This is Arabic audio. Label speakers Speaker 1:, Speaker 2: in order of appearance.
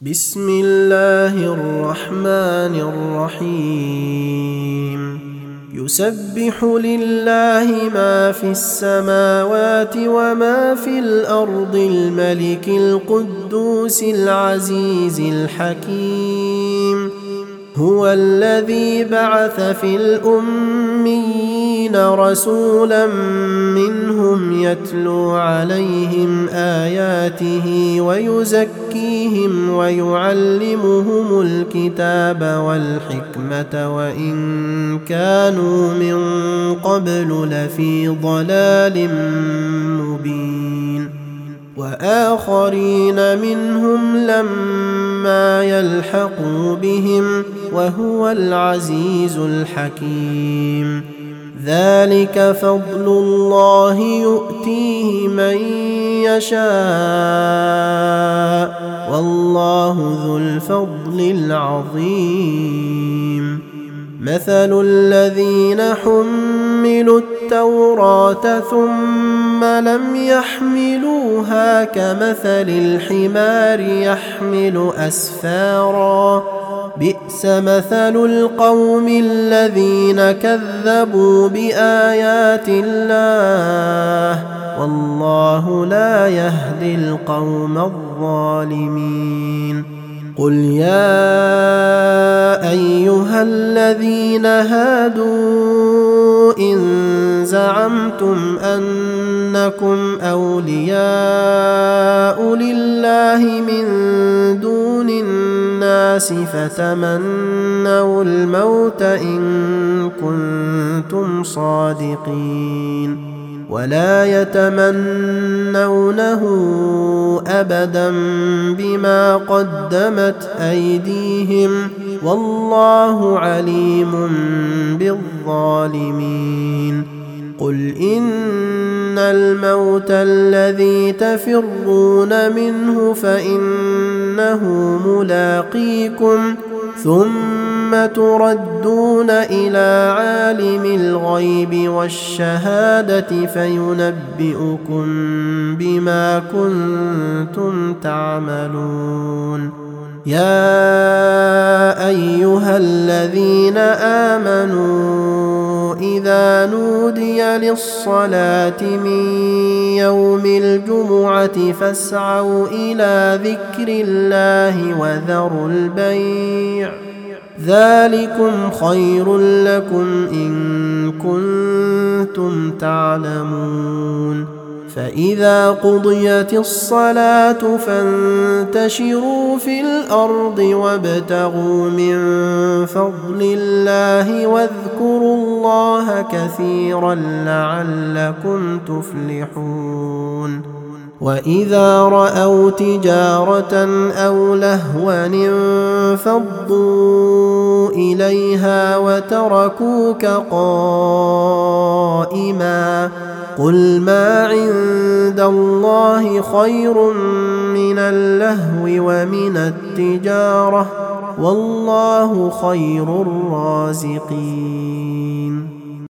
Speaker 1: بسم الله الرحمن الرحيم يسبح لله ما في السماوات وما في الأرض الملك القدوس العزيز الحكيم هو الذي بعث في الأميين رسولا منهم يتلو عليهم آياته ويزكيهم ويعلمهم الكتاب والحكمة وإن كانوا من قبل لفي ضلال مبين وآخرين منهم لما يلحقوا بهم وهو العزيز الحكيم ذلك فضل الله يؤتيه من يشاء والله ذو الفضل العظيم مثل الذين حملوا التوراة ثم لم يحملوها كمثل الحمار يحمل أسفارا بئس مثل القوم الذين كذبوا بآيات الله والله لا يهدي القوم الظالمين قل يا أيها الذين هادوا إن زعمتم أنكم أولياء لله من دون الناس فتمنوا الموت إن كنتم صادقين ولا يتمنونه أبدا بما قدمت أيديهم والله عليم بالظالمين قل إن الموت الذي تفرون منه فإنه ملاقيكم ثم تردون إلى عالم الغيب والشهادة فينبئكم بما كنتم تعملون يا أيها الذين آمنوا إذا نودي للصلاة من يوم الجمعة فاسعوا إلى ذكر الله وذروا البيع ذلكم خير لكم إن كنتم تعلمون فإذا قضيت الصلاة فانتشروا في الأرض وابتغوا من فضل الله واذكروا الله كثيرا لعلكم تفلحون وإذا رأوا تجارة أو لهوا انفضوا إليها وتركوك قائما قل ما عند الله خير من اللهو ومن التجارة والله خير الرازقين